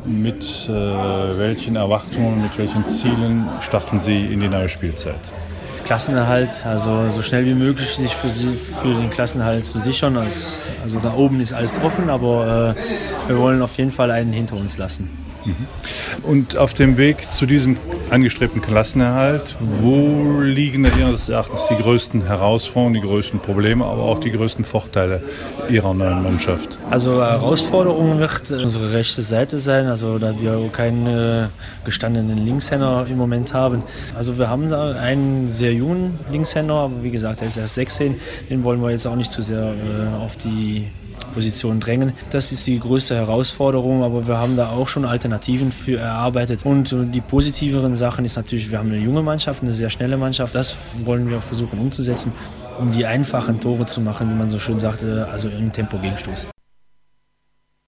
mit welchen Erwartungen, mit welchen Zielen starten Sie in die neue Spielzeit? Klassenerhalt, also so schnell wie möglich sich für den Klassenerhalt zu sichern. Also da oben ist alles offen, aber wir wollen auf jeden Fall einen hinter uns lassen. Und auf dem Weg zu diesem angestrebten Klassenerhalt, wo liegen Ihres Erachtens die größten Herausforderungen, die größten Probleme, aber auch die größten Vorteile Ihrer neuen Mannschaft? Also Herausforderung wird unsere rechte Seite sein, also da wir keinen gestandenen Linkshänder im Moment haben. Also wir haben da einen sehr jungen Linkshänder, aber wie gesagt, er ist erst 16, den wollen wir jetzt auch nicht zu sehr auf die Position drängen. Das ist die größte Herausforderung, aber wir haben da auch schon Alternativen für erarbeitet. Und die positiveren Sachen ist natürlich, wir haben eine junge Mannschaft, eine sehr schnelle Mannschaft. Das wollen wir versuchen umzusetzen, um die einfachen Tore zu machen, wie man so schön sagte, also im Tempo-Gegenstoß.